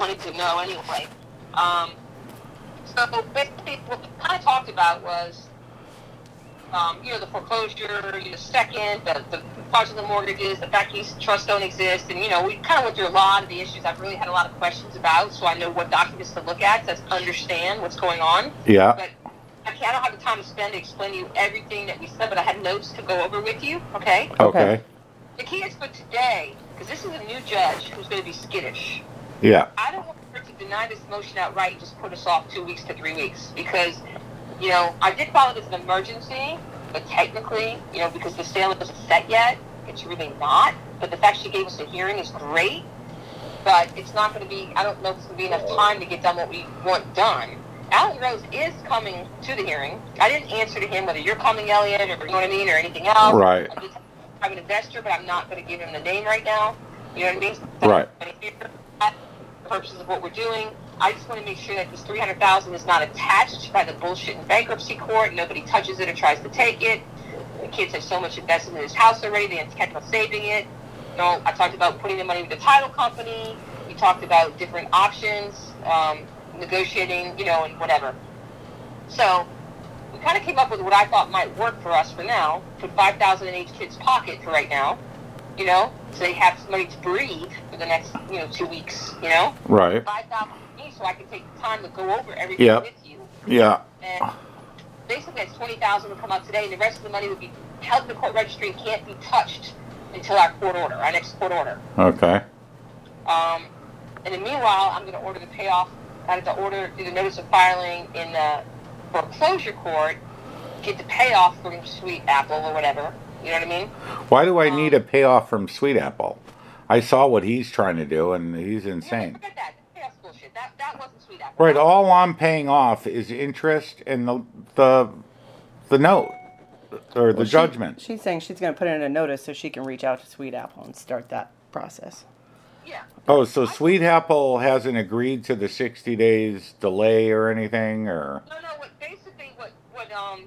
wanted to know anyway. So basically, what we kind of talked about was, the foreclosure, the second, the fraudulent mortgages, the fact these trusts don't exist, and we kind of went through a lot of the issues I've really had a lot of questions about, so I know what documents to look at to understand what's going on. Yeah. But I don't have the time to spend to explain to you everything that we said, but I had notes to go over with you. Okay. Okay. The key is for today, because this is a new judge who's going to be skittish. Yeah. I don't want her to deny this motion outright and just put us off 2 weeks to 3 weeks, because I did file it as an emergency, but technically, because the sale isn't set yet, it's really not. But the fact she gave us a hearing is great, but it's not going to be, I don't know if it's going to be enough time to get done what we want done. Alan Rose is coming to the hearing. I didn't answer to him whether you're coming, Elliot, or you know what I mean, or anything else. Right. I'm an investor, but I'm not going to give him the name right now. You know what I mean? Right. For purposes of what we're doing, I just want to make sure that this $300,000 is not attached by the bullshit in bankruptcy court. Nobody touches it or tries to take it. The kids have so much invested in his house already. They intend on saving it. I talked about putting the money with the title company. We talked about different options, negotiating, and whatever. So we kind of came up with what I thought might work for us for now. Put $5,000 in each kid's pocket for right now. So they have money to breathe for the next, 2 weeks, Right. $5,000 each, so I can take the time to go over everything with you. Yeah. And basically, that's $20,000 would come out today, and the rest of the money would be held in the court registry and can't be touched until our next court order. Okay. And in the meanwhile, I'm going to order the payoff. I have to do the notice of filing in the foreclosure court, get the payoff from Sweet Apple or whatever. You know what I mean? Why do I need a payoff from Sweet Apple? I saw what he's trying to do, and he's insane. Forget that. Payoff's bullshit. That wasn't Sweet Apple. Right. All I'm paying off is interest and the note or the judgment. She's saying she's going to put in a notice so she can reach out to Sweet Apple and start that process. Yeah. Oh, so Sweet Apple hasn't agreed to the 60 days delay or anything, or? No. What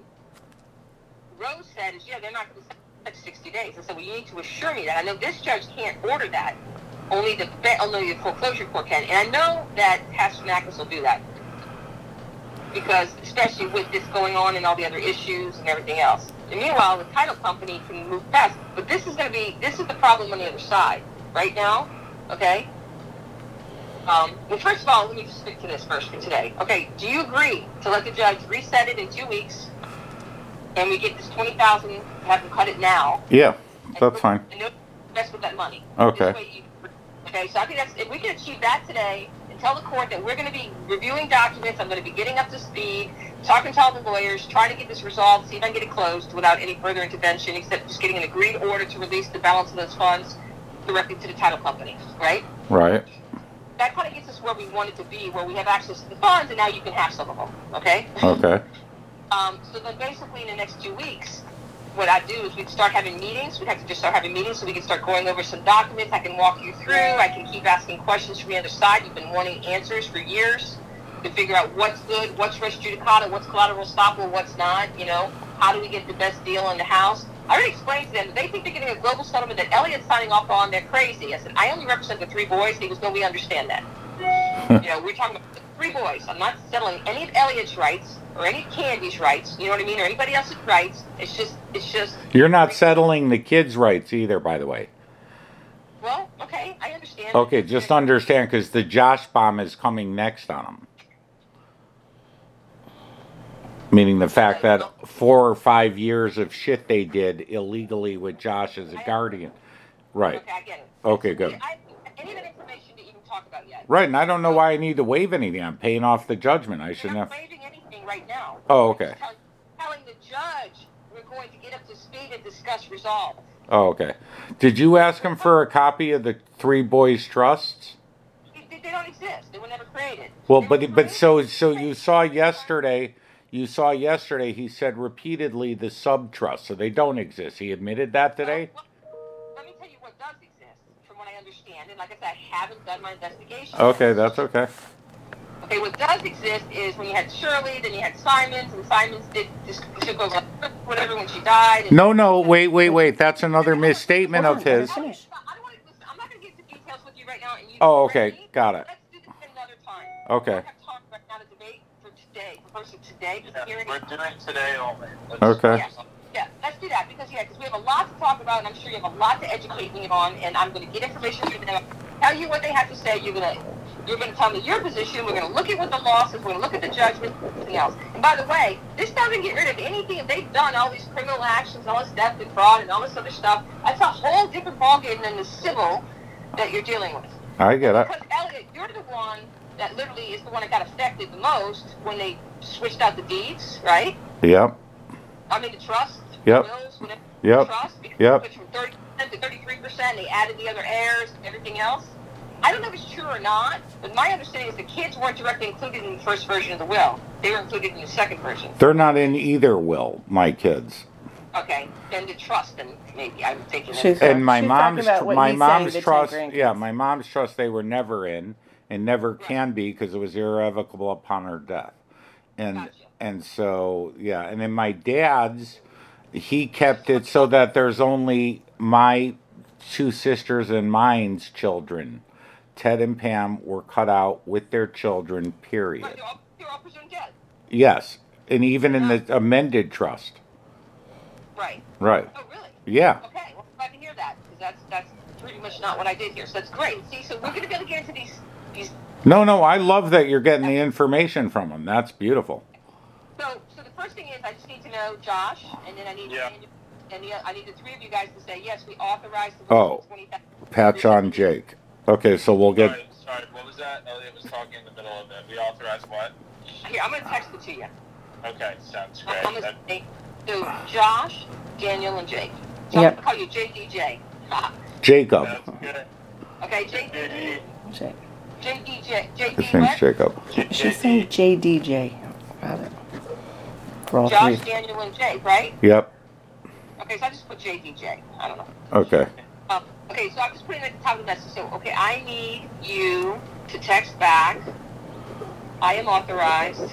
Rose said is, they're not going to set 60 days. And so you need to assure me that. I know this judge can't order that. Only the foreclosure court can. And I know that Pastor will do that. Because, especially with this going on and all the other issues and everything else. And meanwhile, the title company can move fast. But this is the problem on the other side. Right now, okay? Well, first of all, let me just stick to this first for today. Okay, do you agree to let the judge reset it in 2 weeks, and we get this $20,000, have them cut it now? Yeah, that's fine. And invest with that money. Okay. So I think if we can achieve that today, and tell the court that we're going to be reviewing documents, I'm going to be getting up to speed, talking to all the lawyers, trying to get this resolved, see if I can get it closed without any further intervention, except just getting an agreed order to release the balance of those funds directly to the title company, right? Right. That kind of gets us where we want it to be, where we have access to the funds, and now you can have some of them, okay? Okay. So then basically in the next 2 weeks, what I do is we'd start having meetings. We'd have to just start having meetings so we can start going over some documents. I can walk you through. I can keep asking questions from the other side. You've been wanting answers for years to figure out what's good, what's res judicata, what's collateral estoppel, what's not, How do we get the best deal in the house? I already explained to them that they think they're getting a global settlement that Elliot's signing off on. They're crazy. I said, I only represent the 3 boys. He goes, no, we understand that. We're talking about the 3 boys. I'm not settling any of Elliot's rights or any of Candy's rights, you know what I mean, or anybody else's rights. It's just. You're not settling the kids' rights either, by the way. Well, okay, I understand. Okay, just understand, because the Josh bomb is coming next on them. Meaning the fact that 4 or 5 years of shit they did illegally with Josh as a guardian. Right. Okay, I get it. Okay, good. Any of that information to even talk about yet. Right, and I don't know why I need to waive anything. I'm paying off the judgment. I shouldn't have. I'm not waiving anything right now. Oh, okay. I'm telling the judge we're going to get up to speed and discuss resolve. Oh, okay. Did you ask him for a copy of the 3 boys' trusts? They don't exist. They were never created. Well, but so you saw yesterday. You saw yesterday he said repeatedly the sub-trust, so they don't exist. He admitted that today? Well, let me tell you what does exist, from what I understand. And like I said, I haven't done my investigation. Okay, that's okay. Okay, what does exist is when you had Shirley, then you had Simons, and Simons took over whatever when she died. No, wait. That's another misstatement of his. I'm not going to get into details with you right now. And you Oh, okay, got it. Let's do this in Okay. I have time right now to debate for today, for first of today. Yeah, we're doing today only. Okay. Yeah, let's do that because we have a lot to talk about, and I'm sure you have a lot to educate me on, and I'm going to get information from them, tell you what they have to say. You're going to tell me your position. We're going to look at what the law says. We're going to look at the judgment, everything else. And by the way, this doesn't get rid of anything. If they've done all these criminal actions, all this theft and fraud, and all this other stuff, that's a whole different ballgame than the civil that you're dealing with. I get it. Because Elliot, you're the one that literally is the one that got affected the most when they switched out the deeds, right? Yep. I mean, the trust, Yep. wills, whatever. Yep. Trust, because Yep. they switched from 30% to 33%. They added the other heirs and everything else. I don't know if it's true or not, but my understanding is the kids weren't directly included in the first version of the will. They were included in the second version. They're not in either will, my kids. Okay, then the trust, then maybe I'm thinking. And my She's mom's talking about what my he's mom's saying, the trust. 10 grandkids. Yeah, my mom's trust. They were never in, and never can be because it was irrevocable upon her death. And Gotcha. and so yeah, and then my dad's, he kept it so that there's only my two sisters and mine's children. Ted and Pam were cut out with their children. Period. But you're all presumed dead. Yes, and even in the amended trust. Right. Right. Oh, really? Yeah. Okay, well, I'm glad to hear that, because that's pretty much not what I did here. So that's great. See, so we're going to be able to get into these. No, I love that you're getting the information from them. That's beautiful. So the first thing is I just need to know Josh, and then I need I need the three of you guys to say yes. We authorize the Oh, 20,000. patch on Jake. Okay, so we'll get. Sorry, what was that? Elliot was talking in the middle of it. We authorize what? Here, I'm going to text it to you. Okay, sounds I'm great. going to say so Josh, Daniel, and Jake. So Yep. I'm going to call you JDJ. Jacob. That's good. Okay, JDJ. JDJ. His JD name's what? Jacob. She's saying JDJ. Got it. For all Josh, three. Daniel, and Jake, right? Yep. Okay, so I just put JDJ. I don't know. Okay. Okay, so I'm just putting it at the top of the message. So, okay, I need you to text back. I am authorized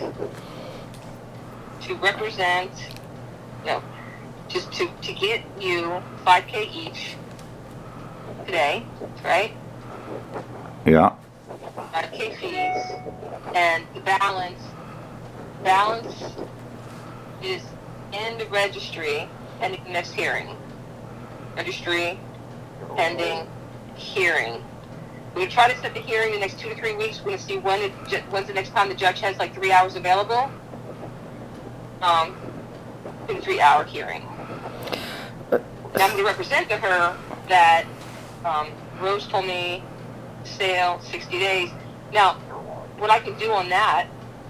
to represent, just to get you $5,000 each today, right? Yeah. 5,000 fees, and the balance is in the registry pending the next hearing. Registry pending hearing. We're going to try to set the hearing in the next 2 to 3 weeks. We're going to see when's the next time the judge has like 3 hours available. 2 to 3 hour hearing. And I'm going to represent to her that Rose told me sale 60 days. Now, what I can do on that,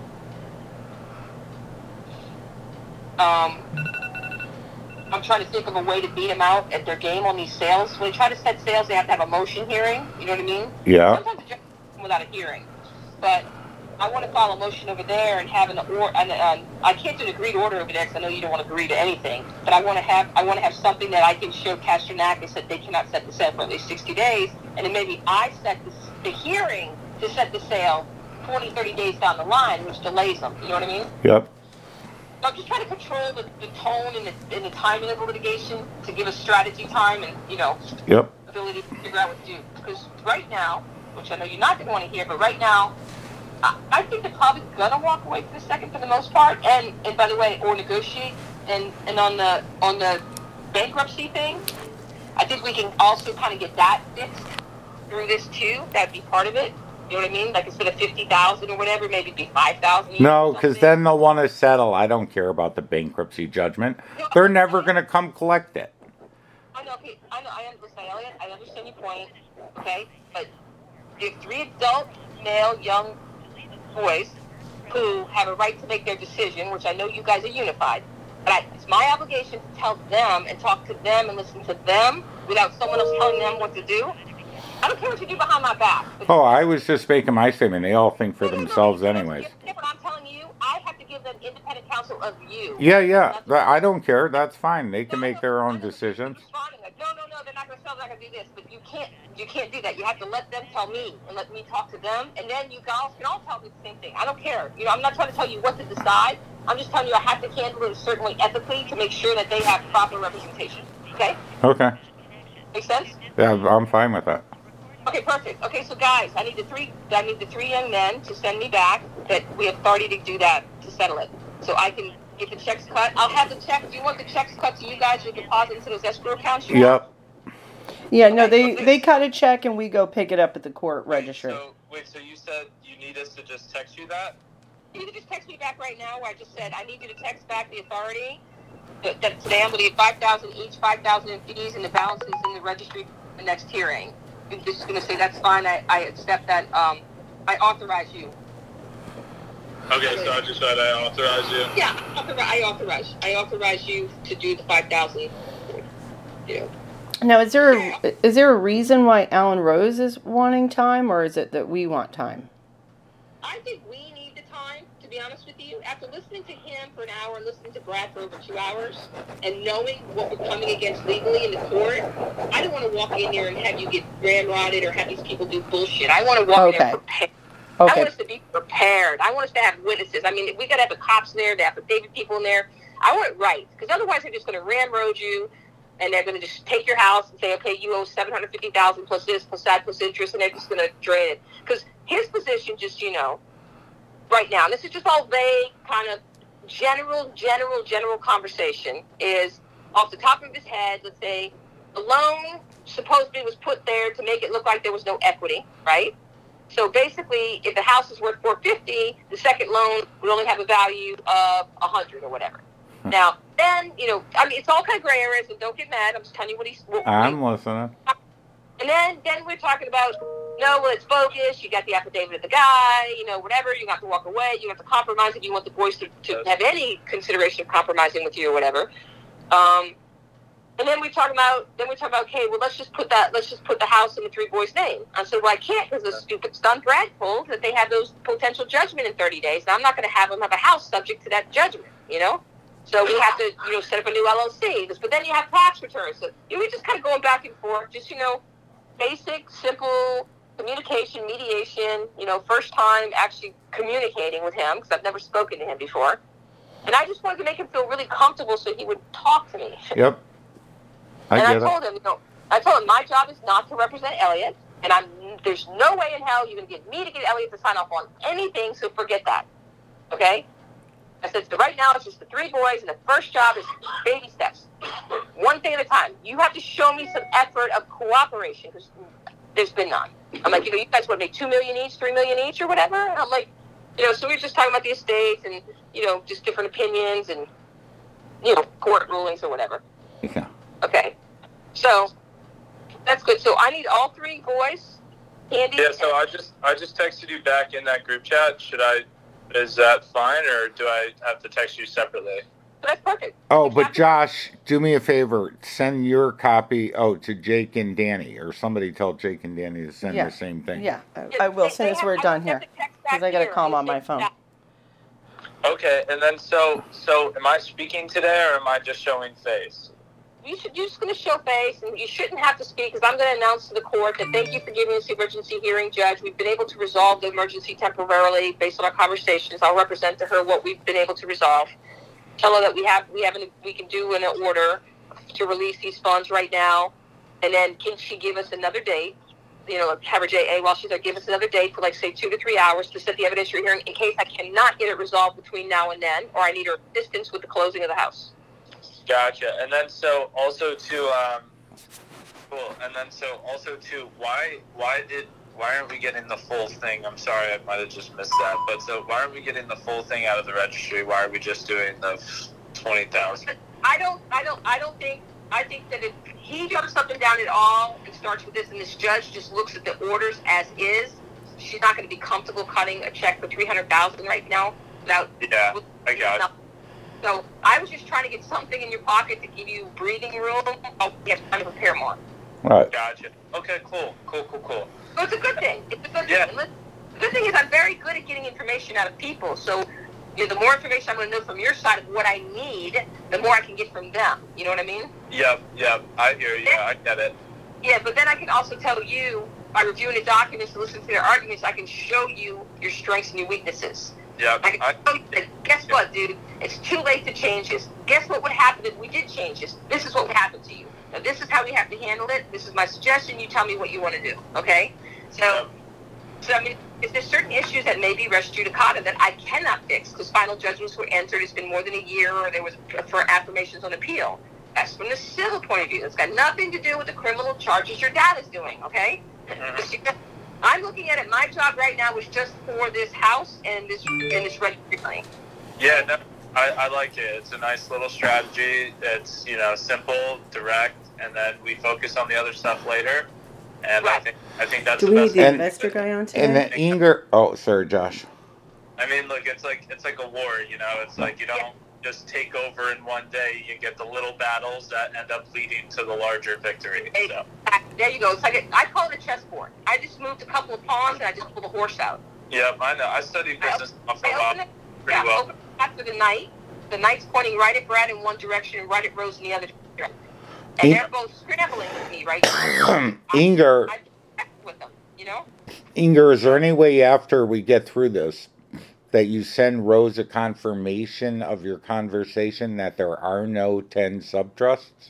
I'm trying to think of a way to beat them out at their game on these sales. When they try to set sales, they have to have a motion hearing. You know what I mean? Yeah. Sometimes the judge can without a hearing. But I want to file a motion over there and have I can't do an agreed order over there because I know you don't want to agree to anything. But I want to have something that I can show Casternak and said they cannot set the sale for at least 60 days. And then maybe I set the hearing to set the sale 20, 30 days down the line, which delays them. You know what I mean? Yep. I'm just trying to control the tone and the timing of the litigation to give us strategy time and, Yep. ability to figure out what to do. Because right now, which I know you're not going to want to hear, but right now, I think they're probably going to walk away for the second for the most part. And by the way, or negotiate. And on the bankruptcy thing, I think we can also kind of get that fixed through this too. That'd be part of it. You know what I mean? Like instead of 50,000 or whatever, maybe it'd be 5,000. No, because then they'll want to settle. I don't care about the bankruptcy judgment. They're never going to come collect it. I know. Okay, I know. Listen, Elliot, I understand your point. Okay, but you have 3 adult male young boys who have a right to make their decision, which I know you guys are unified. But it's my obligation to tell them and talk to them and listen to them without someone else telling them what to do. I don't care what you do behind my back. Oh, I was just making my statement. They all think for themselves anyways. But I'm telling you, I have to give them independent counsel of you. Yeah. I don't care. That's fine. They can make their own decisions. No, they're not going to sell, they're not going to do this. But you can't do that. You have to let them tell me and let me talk to them. And then you guys can all tell me the same thing. I don't care. I'm not trying to tell you what to decide. I'm just telling you I have to handle it certainly ethically to make sure that they have proper representation. Okay? Okay. Make sense? Yeah, I'm fine with that. Okay, perfect. Okay, so guys, I need the three young men to send me back that we have authority to do that, to settle it. So I can get the checks cut. I'll have the check. Do you want the checks cut to you guys to deposit into those escrow accounts? Yep. Yeah, no, Okay, they cut a check and we go pick it up at the court registry. So you said you need us to just text you that? You can just text me back right now where I just said I need you to text back the authority that today I'm going to get $5,000 each, $5,000 in fees, and the balance is in the registry for the next hearing. You're just going to say that's fine. I accept that. I authorize you. Okay, so I just said I authorize you. Yeah, I authorize you to do the 5,000. You know. Now, is there a reason why Alan Rose is wanting time, or is it that we want time? I think we need the time, to be honest with you. After listening to him for an hour, listening to Brad for over 2 hours, and knowing what we're coming against legally in the court, I don't want to walk in there and have you get ramrodded or have these people do bullshit. I want to walk in there prepared. I want us to be prepared. I want us to have witnesses. I mean, we got to have the cops in there, the affidavit people in there. I want it right, because otherwise they're just going to ramroad you, and they're going to just take your house and say, okay, you owe $750,000 plus this, plus that, plus interest, and they're just going to drain it. Because his position, just, right now, and this is just all vague, kind of general conversation, is off the top of his head, let's say, the loan supposedly was put there to make it look like there was no equity, right? So basically, if the house is worth $450, the second loan would only have a value of $100 or whatever. Now, then, it's all kind of gray areas, and don't get mad. I'm just telling you I'm listening. And then we're talking about, it's bogus. You got the affidavit of the guy, whatever. You have to walk away. You have to compromise if you want the boys to have any consideration of compromising with you or whatever. And then we're talking about, okay, well, let's just put the house in the three boys' name. I said, well, I can't, because the stupid stunt Brad pulled that they have those potential judgment in 30 days. Now, I'm not going to have them have a house subject to that judgment, So we have to, set up a new LLC. But then you have tax returns. So we're just kind of going back and forth, just, basic, simple communication, mediation, first time actually communicating with him, because I've never spoken to him before. And I just wanted to make him feel really comfortable so he would talk to me. Yep. I told him, my job is not to represent Elliot, and there's no way in hell you're going to get me to get Elliot to sign off on anything, so forget that. Okay? I said, so right now it's just the three boys, and the first job is baby steps. One thing at a time. You have to show me some effort of cooperation, because there's been none. I'm like, you guys want to make $2 million each, $3 million each, or whatever? And I'm like, so we were just talking about the estates and, just different opinions and, court rulings or whatever. Yeah. Okay. So, that's good. So I need all three boys. Andy. Yeah, so I just texted you back in that group chat. Is that fine, or do I have to text you separately? That's perfect. Oh, but Josh, do me a favor. Send your copy to Jake and Danny, or somebody tell Jake and Danny to send the same thing. Yeah, I will. As soon as we're done here. Because I got to call him on my phone. Okay, and then so am I speaking today, or am I just showing face? You're just going to show face, and you shouldn't have to speak, because I'm going to announce to the court that thank you for giving us the emergency hearing, Judge. We've been able to resolve the emergency temporarily based on our conversations. I'll represent to her what we've been able to resolve. Tell her that we can do an order to release these funds right now, and then can she give us another date? Have her JA while she's there, give us another date for, say, 2 to 3 hours to set the evidentiary hearing in case I cannot get it resolved between now and then, or I need her assistance with the closing of the house. Gotcha. And then cool. And then why aren't we getting the full thing? I'm sorry, I might have just missed that. But so why aren't we getting the full thing out of the registry? Why are we just doing the 20,000? I think that if he jumps up and down at all and starts with this, and this judge just looks at the orders as is, she's not going to be comfortable cutting a check for $300,000 right now without. Yeah, I got it. So I was just trying to get something in your pocket to give you breathing room. I'll get time to prepare more. Right. Gotcha. Okay, cool. So it's a good thing. The good thing is I'm very good at getting information out of people. So the more information I'm going to know from your side of what I need, the more I can get from them. You know what I mean? Yep. I hear you. I get it. Yeah, but then I can also tell you, by reviewing the documents and listening to their arguments, I can show you your strengths and your weaknesses. Yeah. I can tell you that, guess what, dude? It's too late to change this. Guess what would happen if we did change this? This is what would happen to you. Now, this is how we have to handle it. This is my suggestion. You tell me what you want to do, okay? So I mean, if there's certain issues that may be res judicata that I cannot fix because final judgments were entered, it's been more than a year, or there was for affirmations on appeal. That's from the civil point of view. It's got nothing to do with the criminal charges your dad is doing, okay? I'm looking at it. My job right now is just for this house and this registry thing. Yeah, no, I like it. It's a nice little strategy. It's, simple, direct, and then we focus on the other stuff later. And Right. I think that's Do the we best need the thing. investor guy on today? And then Inger. Oh, sorry, Josh. I mean, look, it's like a war, It's like you don't just take over in one day. You get the little battles that end up leading to the larger victory. So. There you go. It's like I call it a chessboard. I just moved a couple of pawns and I just pulled a horse out. Yeah, I know. I studied business for a I while open it, pretty well. open it after the knight. The knight's pointing right at Brad in one direction and right at Rose in the other direction. And they're both scrambling with me right now. Inger. I'm with them, Inger, is there any way after we get through this that you send Rose a confirmation of your conversation that there are no 10 subtrusts?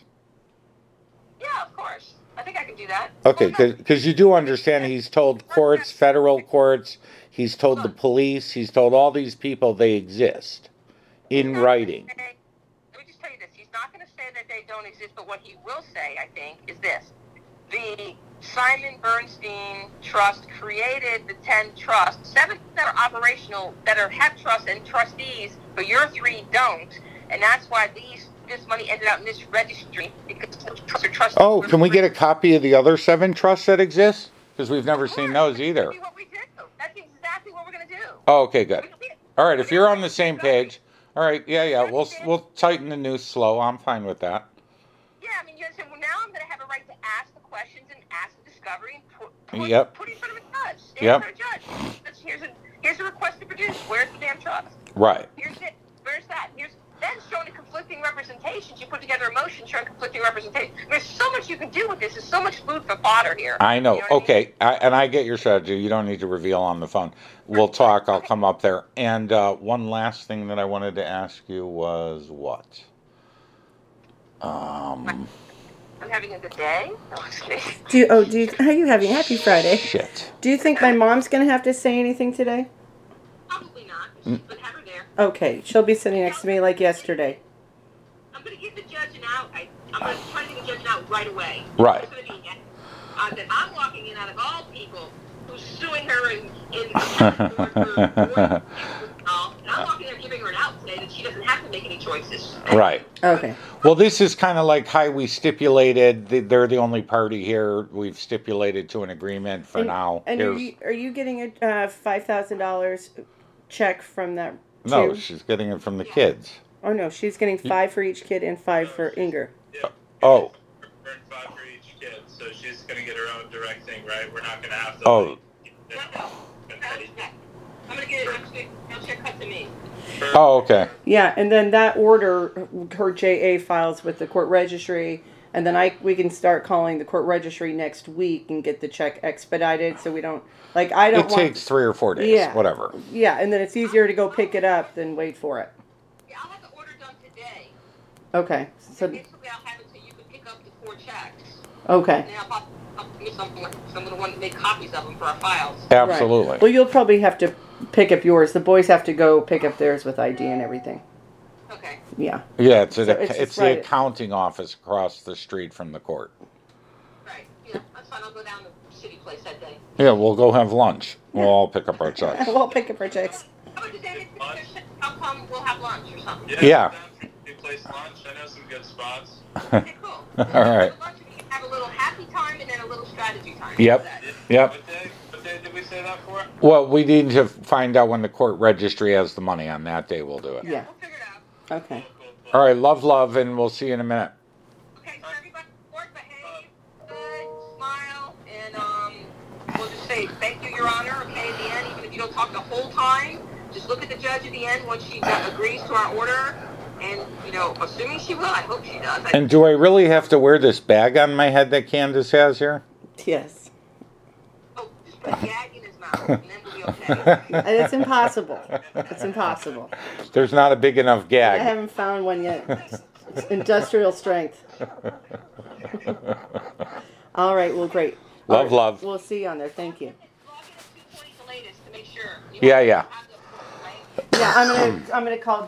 Yeah, of course. I think I can do that. Okay, Well, no. because you do understand he's told courts, federal courts, he's told the police, he's told all these people they exist in writing. Let me just tell you this. He's not going to say that they don't exist, but what he will say, I think, is this. The Simon Bernstein Trust created the 10 trusts, 7 that are operational, that have trusts and trustees, but your 3 don't. And that's why this money ended up in this registry, because trusts are trustees. Oh, can we get a copy of the other 7 trusts that exist? Because we've never seen those either. That's what we do. That's exactly what we're going to do. Oh, okay, good. All right, if you're on the same page, all right, yeah, we'll tighten the noose slow. I'm fine with that. Yeah, I mean, you understand, well, now I'm going to have a right to ask the questions and ask the discovery and put Yep. in front of a judge. Stand Yep. in front of a judge. Here's a request to produce. Where's the damn trust? Right. Here's it. Where's that? Then showing the conflicting representations. You put together a motion showing conflicting representation. There's so much you can do with this. There's so much food for fodder here. I know. You what I mean? Okay, and I get your strategy. You don't need to reveal on the phone. We'll talk. I'll come up there. And one last thing that I wanted to ask you was what? I'm having a good day. No, I'm just kidding. Are you having happy Friday? Shit. Do you think my mom's gonna have to say anything today? Probably not, but have her there. Okay, she'll be sitting next to me like yesterday. I'm going to give the judge an out. I'm going to try to give the judge an out right away. Right. It's going to be that I'm walking in out of all people who's suing her in and I'm walking there giving her an out today that she doesn't have to make any choices. Right. Okay. Well, this is kind of like how we stipulated. They're the only party here. We've stipulated to an agreement for now. And are you getting a $5,000 check from that? No, too? she's getting it from the kids. Oh no, she's getting 5 for each kid and 5 for Inger. Yeah. Oh. Earn 5 for each kid, so she's going to get her own direct thing, right? We're not going to have to. Oh. I'm going to get it. No check cut to me. Oh, okay. Yeah, and then that order, her JA files with the court registry, and then we can start calling the court registry next week and get the check expedited, so we don't It takes 3 or 4 days. Yeah. Whatever. Yeah, and then it's easier to go pick it up than wait for it. Yeah, I'll have the order done today. Okay. So Basically, I'll have it so you can pick up the 4 checks. okay. And I'll give someone to want to make copies of them for our files. Absolutely. Right. Well, you'll probably have to pick up yours. The boys have to go pick up theirs with ID and everything. Okay. Yeah. Yeah, it's So it's just the right- accounting office across the street from the court. Right. Yeah, that's fine. I'll go down to City Place that day. Yeah, we'll go have lunch. We'll all pick up our checks. We'll pick up our checks. How about today? How come we'll have lunch or something? Yeah. New place lunch. I know some good spots. Okay, cool. All right. Lunch, we can have a little happy time and then a little strategy time. Yep. How's that? Yep. What day did we say that for? Well, we need to find out when the court registry has the money on that day. We'll do it. Yeah. We'll figure it out. Okay. Cool. All right. Love, and we'll see you in a minute. Okay, so everybody work, behave, good, smile, and we'll just say thank you, Your Honor. Okay, at the end, even if you don't talk the whole time, just look at the judge at the end once she agrees to our order, and assuming she will, I hope she does. And do I really have to wear this bag on my head that Candace has here? Yes. Oh, just put a gag in his mouth, and then we'll be be okay. And it's impossible. It's impossible. There's not a big enough I gag. haven't found one yet. It's industrial strength. All right. Well, great. All right, Love. We'll see you on there. Thank you. Log in at 2:20 the latest to make sure. Yeah. Yeah, I'm gonna call